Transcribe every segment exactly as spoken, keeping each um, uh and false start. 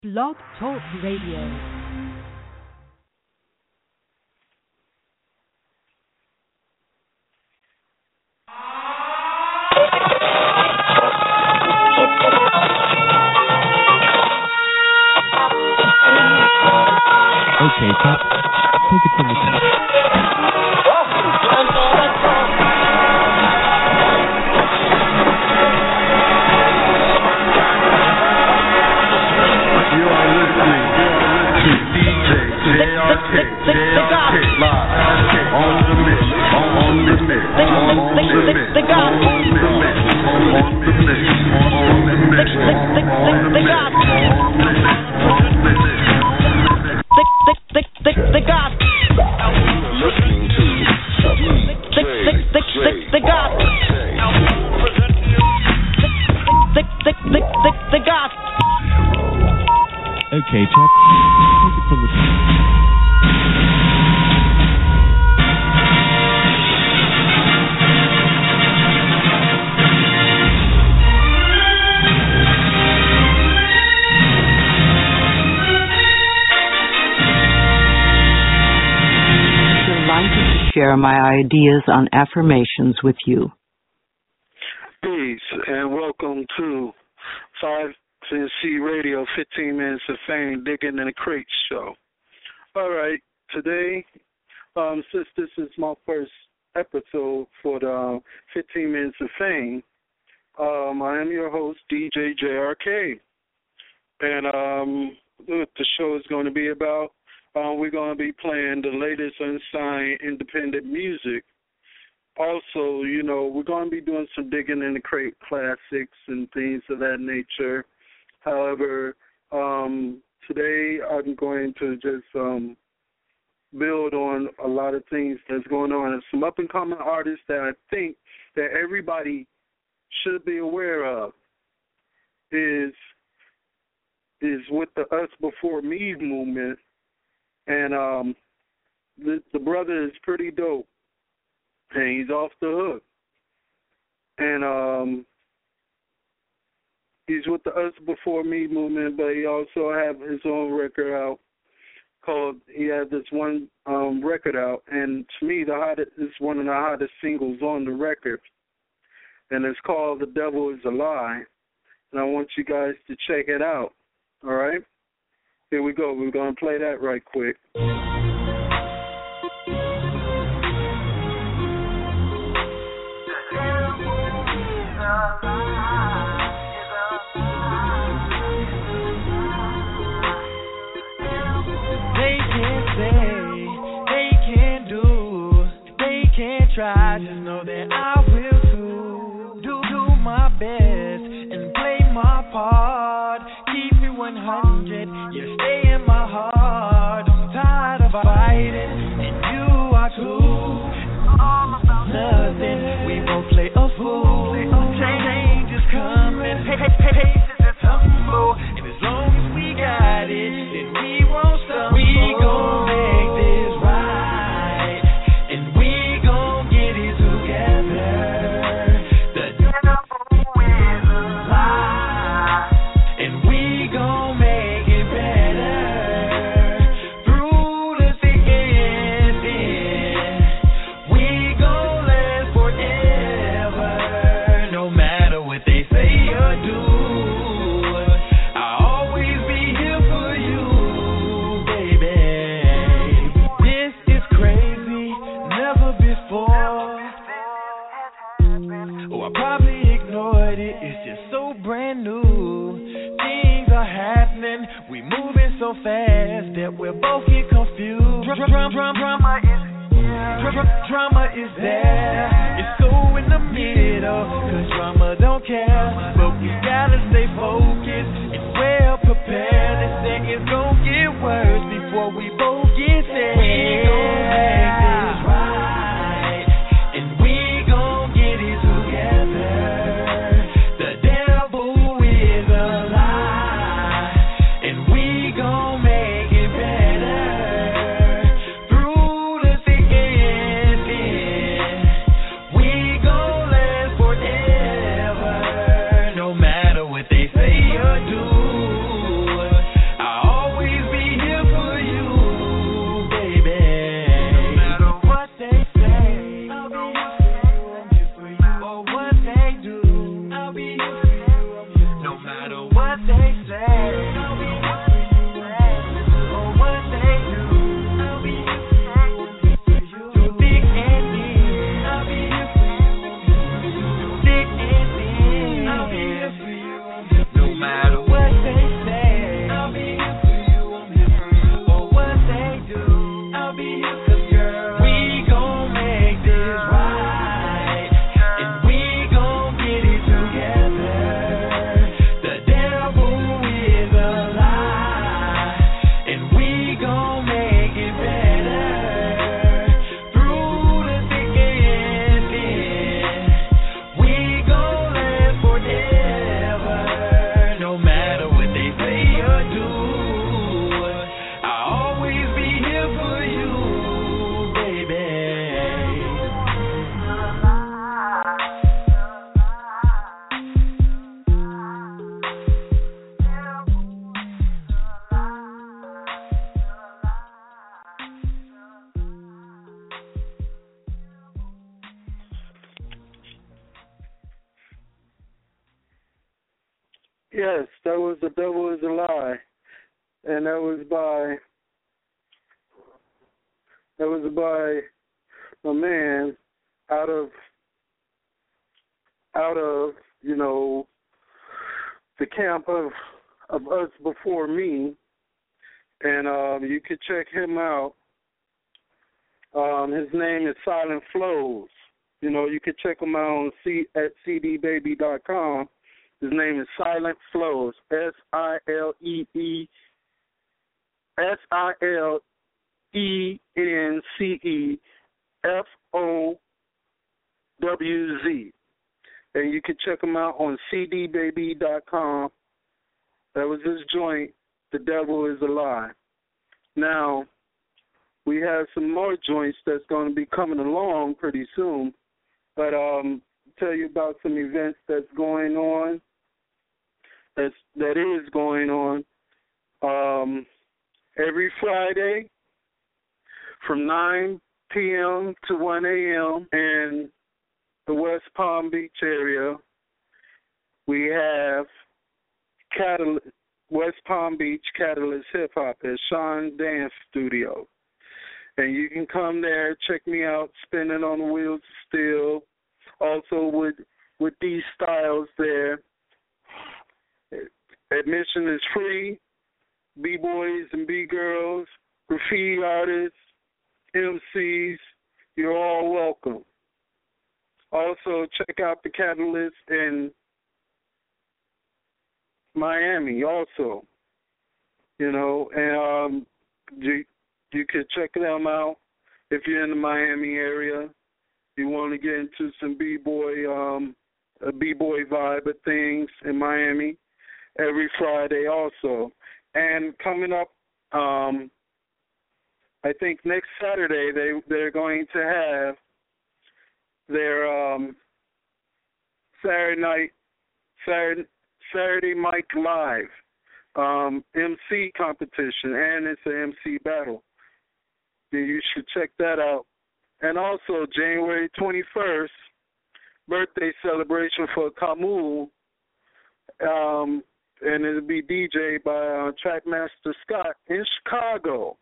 Blog Talk Radio. Okay, Pop, take it from the top. You are listening to D J J R K, J R K live on the mix, on the mix, on the mix, on the mix, on the mix, on the mix, on the mix, on the mix, the God. Listening to D J the God. The God. Okay, chap, take it from the top. Delighted to share my ideas on affirmations with you. Peace and welcome to five C Radio, fifteen minutes of fame, digging in the crate show. All right, today, um, since this is my first episode for the um, fifteen minutes of fame, um, I am your host, D J J R K. And um, what the show is going to be about, uh, we're going to be playing the latest unsigned independent music. Also, you know, we're going to be doing some digging in the crate classics and things of that nature. However, um, today I'm going to just um, build on a lot of things that's going on. And some up-and-coming artists that I think that everybody should be aware of is is with the Us Before Me movement. And um, the, the brother is pretty dope, and he's off the hook. And um, he's with the Us Before Me movement, but he also have his own record out called, he has this one um, record out, and to me, the hottest, it's one of the hottest singles on the record, and it's called The Devil Is a Lie, and I want you guys to check it out, all right? Here we go. We're going to play that right quick. Try, just know that I will too. Do do my best and play my part. Keep it one hundred, you stay in my heart. I'm tired of fighting, and you are too. All about nothing, we won't play a fool. Change is coming, patience is humble, and as long as we got it, then we won't stumble. We gon' make this right, and we fast that we'll both get confused. Drama, drama, drama is here. Drama is there. It's so in the middle, cause drama don't care. But we gotta stay focused and well prepared. They say it's gonna get worse before we both get there. We gon' make this right, and we gon' get it together. The devil is a lie, and we gon' make it better. Through the thick and thin, we gon' last forever. No matter what they say or do. Yes, that was The Devil Is a Lie. And that was by that was by a man out of out of, you know, the camp of of Us Before Me. And um, you could check him out. Um, his name is Silent Flows. You know, you could check him out on C at c d baby dot com. His name is Silent Flows. S I L E E S I L E N C E F O W Z. And you can check him out on c d baby dot com. That was his joint, The Devil Is a Lie. Now, we have some more joints that's going to be coming along pretty soon. But um, tell you about some events that's going on, that's, that is going on. Um, every Friday from nine p.m. to one a.m. in the West Palm Beach area, we have Catalyst, West Palm Beach Catalyst Hip Hop at Sean Dance Studio. And you can come there, check me out, spinning on the wheels of steel. Also with with these styles there. Admission is free. B-boys and B-girls, graffiti artists, M Cs, you're all welcome. Also, check out the Catalyst in Miami also. You know, and um, you, you could check them out if you're in the Miami area. You want to get into some B-boy, um, a B-boy vibe of things in Miami every Friday also. And coming up, um, I think next Saturday they they're going to have their um, Saturday night Saturday Saturday Mic Live um, M C competition, and it's an M C battle. You should check that out. And also January twenty-first, birthday celebration for Camus, um, and it'll be D J'd by uh, Trackmaster Scott in Chicago.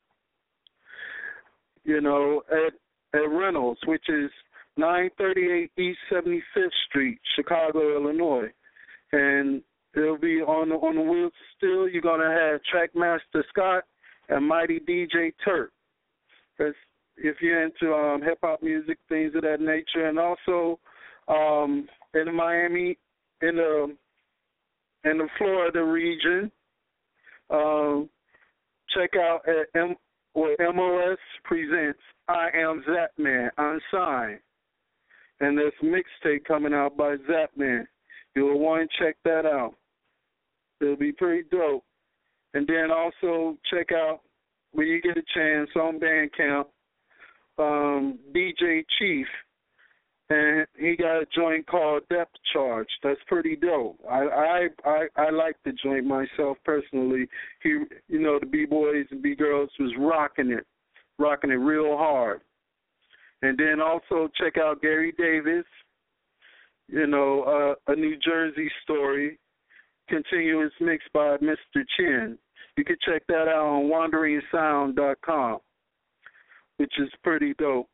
You know, at at Reynolds, which is nine thirty-eight East seventy-fifth Street, Chicago, Illinois. And it'll be on the, on the wheels still. You're going to have Trackmaster Scott and Mighty D J Turk. That's if you're into um, hip-hop music, things of that nature. And also um, in Miami, in the, in the Florida region, um, check out at M- or M O S presents I Am Zapman, Unsigned. And there's a mixtape coming out by Zapman. You'll want to check that out. It'll be pretty dope. And then also check out, when you get a chance, on Bandcamp, um, D J Chief. And he got a joint called Depth Charge. That's pretty dope. I I I, I like the joint myself personally. He, you know, the B-boys and B-girls was rocking it, rocking it real hard. And then also check out Gary Davis, you know, uh, a New Jersey story, continuous mix by Mister Chin. You can check that out on wandering sound dot com, which is pretty dope.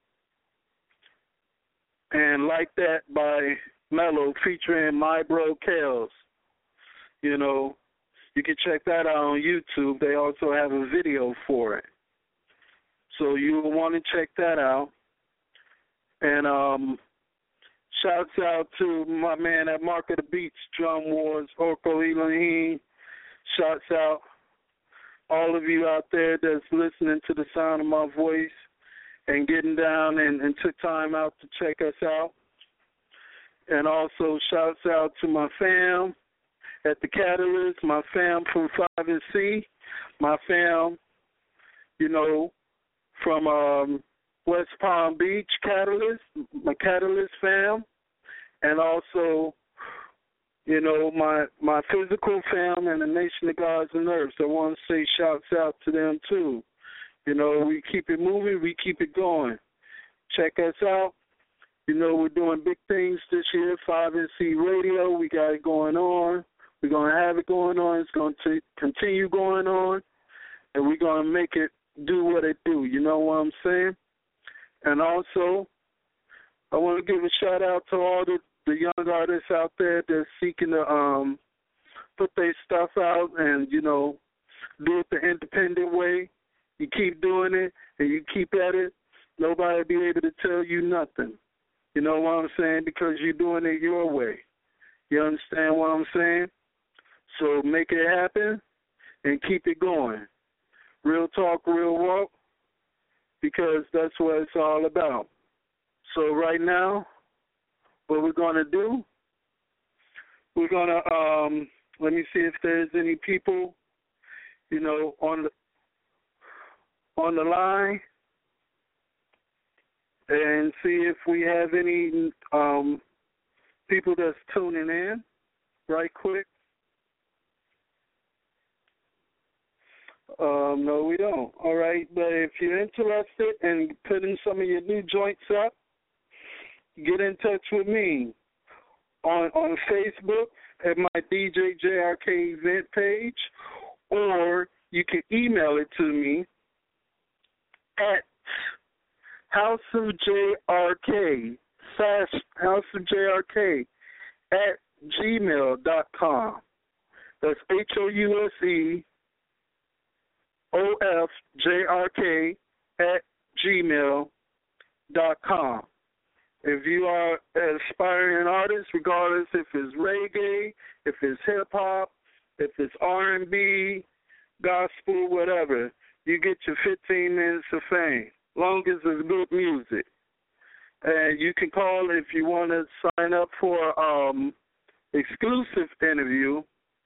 And Like That by Mello featuring my bro Kels. You know, you can check that out on YouTube. They also have a video for it. So you'll want to check that out. And um, shouts out to my man at Mark of the Beats, Drum Wars, Orko Elohim. Shouts out all of you out there that's listening to the sound of my voice and getting down and, and took time out to check us out. And also shouts out to my fam at the Catalyst, my fam from five and C, my fam, you know, from um, West Palm Beach Catalyst, my Catalyst fam, and also, you know, my my physical fam and the Nation of Gods and Earths. I want to say shouts out to them too. You know, we keep it moving, we keep it going. Check us out. You know, we're doing big things this year, five N C Radio. We got it going on. We're going to have it going on. It's going to continue going on, and we're going to make it do what it do. You know what I'm saying? And also, I want to give a shout-out to all the, the young artists out there that's seeking to um, put their stuff out and, you know, do it the independent way. You keep doing it, and you keep at it, nobody will be able to tell you nothing. You know what I'm saying? Because you're doing it your way. You understand what I'm saying? So make it happen and keep it going. Real talk, real walk, because that's what it's all about. So right now, what we're going to do, we're going to, um, let me see if there's any people, you know, on the, on the line, and see if we have any um, people that's tuning in right quick. Um, no, we don't. All right, but if you're interested in putting some of your new joints up, get in touch with me on on Facebook at my D J J R K event page, or you can email it to me at House of J R K, fast House of J R K at gmail dot com. That's H O U S E O F J R K at gmail dot com. If you are an aspiring artist, regardless if it's reggae, if it's hip-hop, if it's R and B, gospel, whatever, you get your fifteen minutes of fame, long as it's good music. And you can call if you want to sign up for um exclusive interview.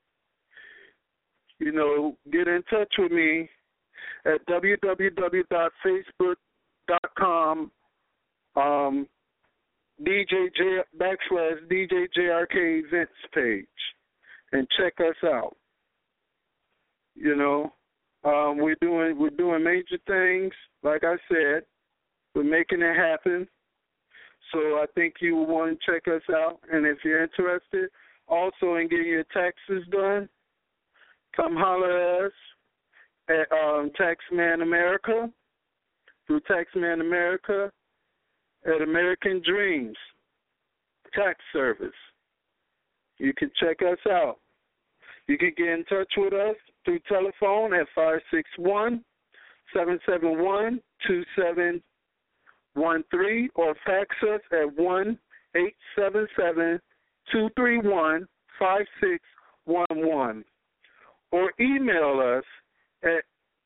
You know, get in touch with me at w w w dot facebook dot com um, D J J backslash D J J R K events page and check us out. You know, um, we're doing we're doing major things. Like I said, we're making it happen. So I think you will want to check us out. And if you're interested also in getting your taxes done, come holler at us at um, Taxman America, through Taxman America at American Dreams Tax Service. You can check us out. You can get in touch with us through telephone at five six one, seven seven one, two seven one three or fax us at one eight seven seven, two three one, five six one one. Or email us at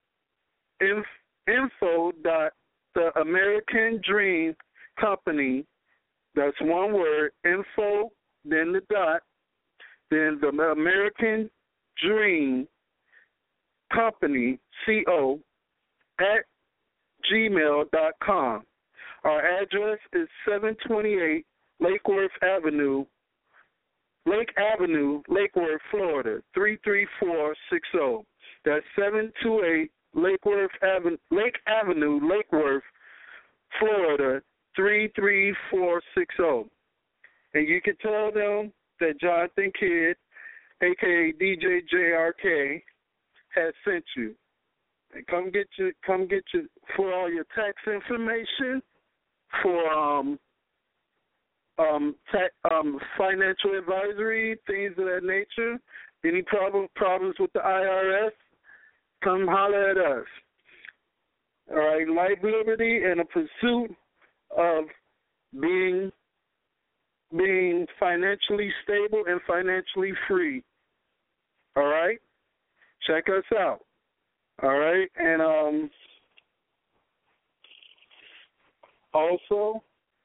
info dot the American Dream Company. That's one word, info, then the dot, then the American Dream Company, C O, at gmail dot com. Our address is seven twenty-eight Lake Worth Avenue, Lake Avenue, Lake Worth, Florida, three three four six zero. That's seven twenty-eight Lake Worth Avenue, Lake Avenue, Lake Worth, Florida, three three four six zero. And you can tell them that Jonathan Kidd, a k a. D J J R K, has sent you. And come get your, come get your, for all your tax information, for um, um, tax, um, financial advisory, things of that nature. Any problem, problems with the I R S, come holler at us. All right, life, liberty, and a pursuit of being being financially stable and financially free. All right? Check us out. All right? And um, also,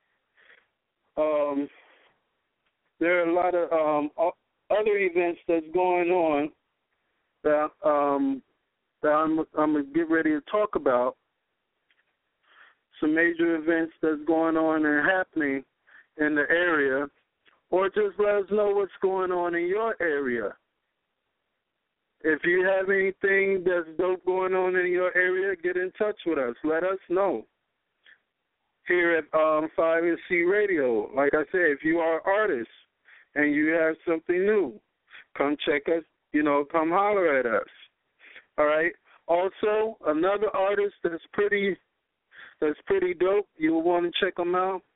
um, there are a lot of um, other events that's going on that, um, that I'm, I'm going to get ready to talk about. Some major events that's going on and happening in the area, or just let us know what's going on in your area. If you have anything that's dope going on in your area, get in touch with us. Let us know. Here at um, five N C Radio, like I said, if you are an artist and you have something new, come check us, you know, come holler at us. All right. Also, another artist that's pretty that's pretty dope. You'll want to check them out.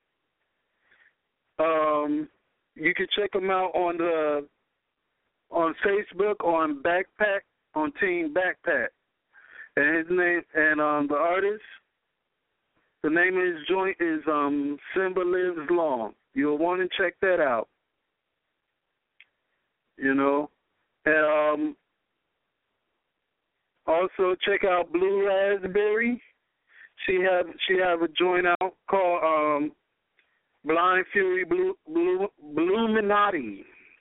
Um, you can check them out on the on Facebook on Backpack on Team Backpack, and his name and um the artist, the name of his joint is um Simba Lives Long. You'll want to check that out. You know, and um. Also, check out Blue Raspberry. She have she have a joint out called um, Blind Fury Blue Blue Bluminati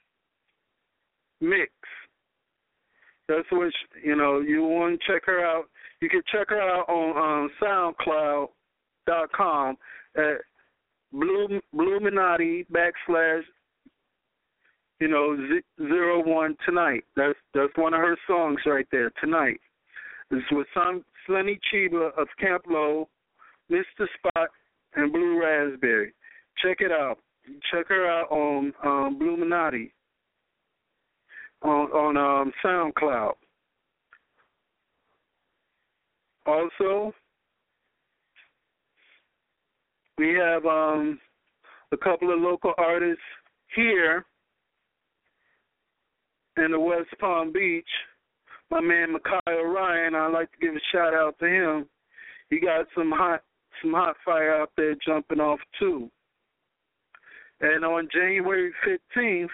Mix. That's what she, you know. You want to check her out. You can check her out on um, SoundCloud dot com at Blue Bluminati backslash you know z- zero one tonight. That's that's one of her songs right there. Tonight. This is with some Slenny Chiba of Camp Low, Mister Spot, and Blue Raspberry. Check it out. Check her out on um, Bluminati on on um, SoundCloud. Also, we have um, a couple of local artists here in the West Palm Beach. My man Micaiah Ryan, I'd like to give a shout out to him. He got some hot some hot fire out there jumping off too. And on January fifteenth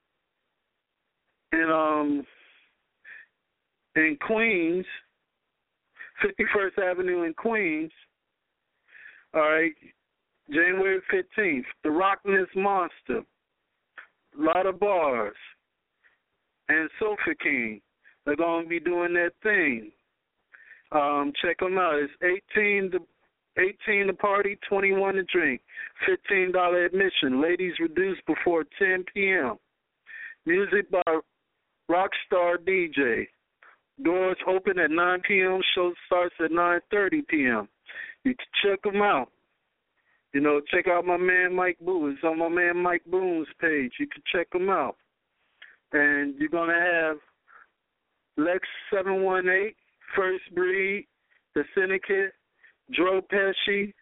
in um in Queens, fifty-first Avenue in Queens, all right, January fifteenth, the Rockness Monster, a lot of bars, and Sofa King. They're going to be doing their thing. Um, check them out. It's eighteen to eighteen to party, twenty-one to drink, fifteen dollars admission. Ladies reduced before ten p.m. Music by Rockstar D J. Doors open at nine p.m. Show starts at nine thirty p.m. You can check them out. You know, check out my man Mike Boo. It's on my man Mike Boone's page. You can check them out. And you're going to have Lex seven one eight, First Breed, The Syndicate, Dro Pesci,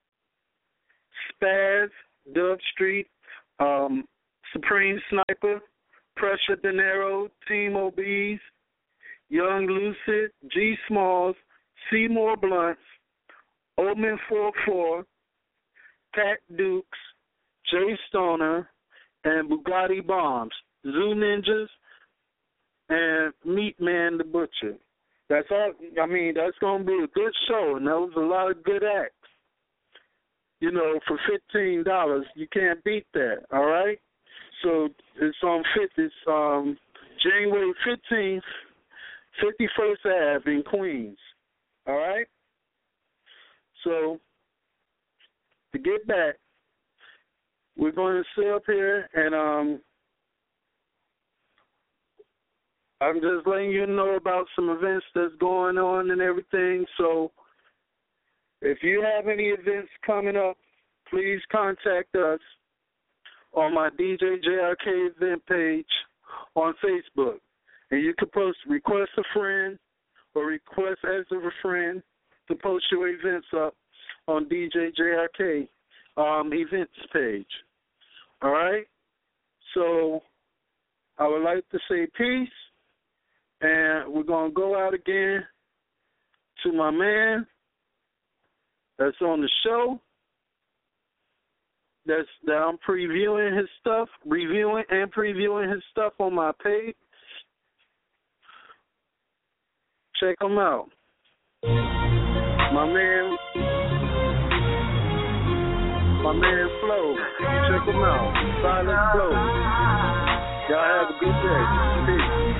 Spaz, Dub Street, um, Supreme Sniper, Pressure Dinero, Team Obese, Young Lucid, G Smalls, Seymour Blunts, Omen four four, Pat Dukes, Jay Stoner, and Bugatti Bombs, Zoo Ninjas, and Meat Man the Butcher. That's all. I mean, that's going to be a good show, and there was a lot of good acts. You know, for fifteen dollars, you can't beat that, all right? So it's on fifth, it's um, January fifteenth, fifty-first Avenue in Queens, all right? So to get back, we're going to sit up here and um, I'm just letting you know about some events that's going on and everything. So if you have any events coming up, please contact us on my D J J R K event page on Facebook. And you can post, request a friend or request as a friend to post your events up on D J J R K um, events page. All right? So I would like to say peace. And we're going to go out again to my man that's on the show, that's, that I'm previewing his stuff, reviewing and previewing his stuff on my page. Check him out. My man, my man Flo. Check him out. Silent Flo. Y'all have a good day. Peace.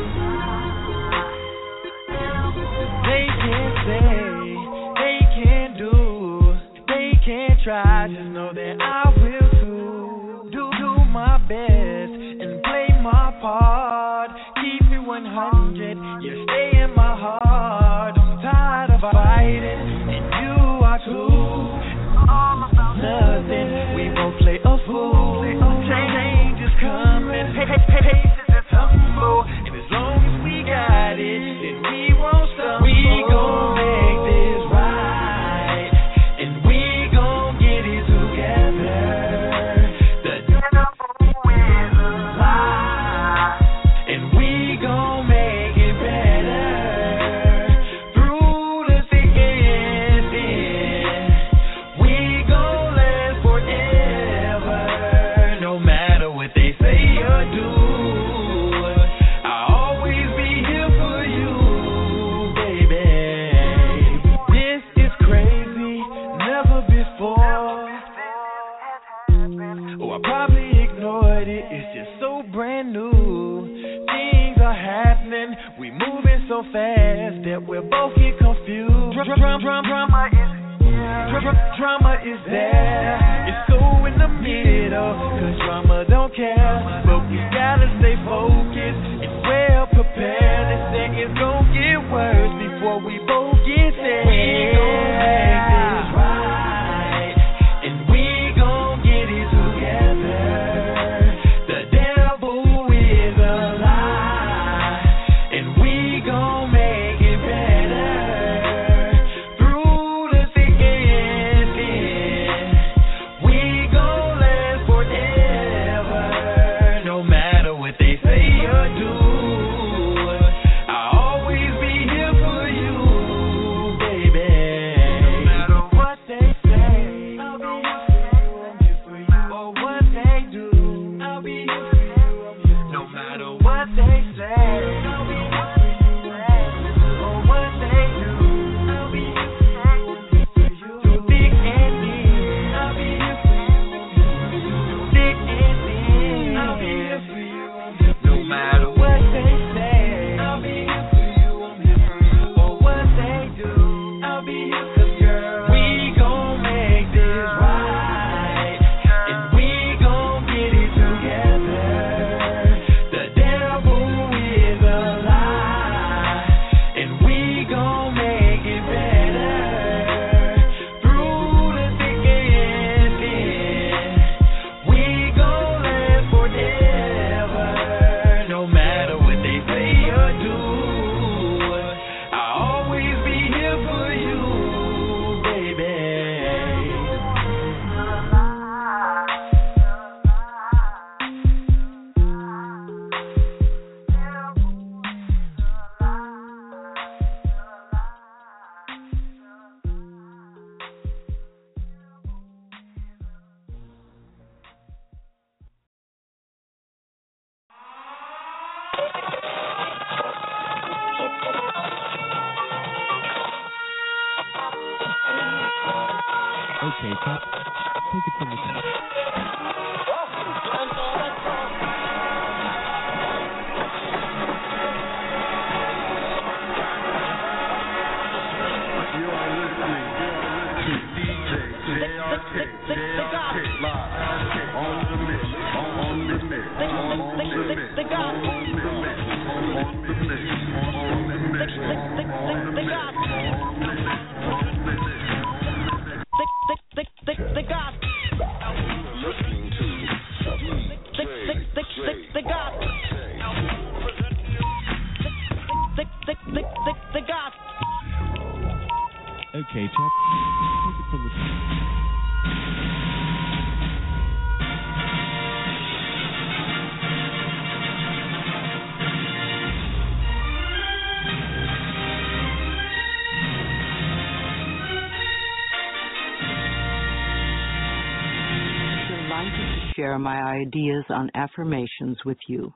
They can't say, they can't do, they can't try. Just know that I will too. Do, do my best and play my part. Keep it one hundred, you stay in my heart. I'm tired of fighting, and you are too. All about nothing, we both play a fool. Change is coming, patience is so fast that we both get confused. Drama, drama, drama is Dr- drama is there. It's so in the middle, cause drama don't care. But we gotta stay focused and well prepared. They say it's gonna get worse before we both get there. We gon' make this right, and we gon' get it together. The devil is a lie, and we gon' make it better. Through the thick and thin, we gon' last forever. No matter what they say or do, I'll always be here for you, baby. No matter what they say, I'll be here for you. Or what they do, I'll be here for you. No matter what they say, I'll be here for you. Or what they do, I'll be here for you. Through thick and thin, I'll be here for you. Through thick and thin, I'll be here for you. No matter what they say, I'll be here for you. I'm here for you. Or what they do, I'll be here for you. Girl, we gon' make this right, and we gon' get it together. The devil is a lie, and we gon' make it better. Through the thick and thin, we gon' last forever. No matter what they say or do, I'll always be here for you, baby. Okay, Cap. Take it from the top. You are listening to D J J R K, J R K live on the mix, on the mix, on the mix, on the mix, on the mix, on the mix, on the mix. Listening to D J J R K. Okay, Chap. Take it from the top. Delighted to share my ideas on affirmations with you.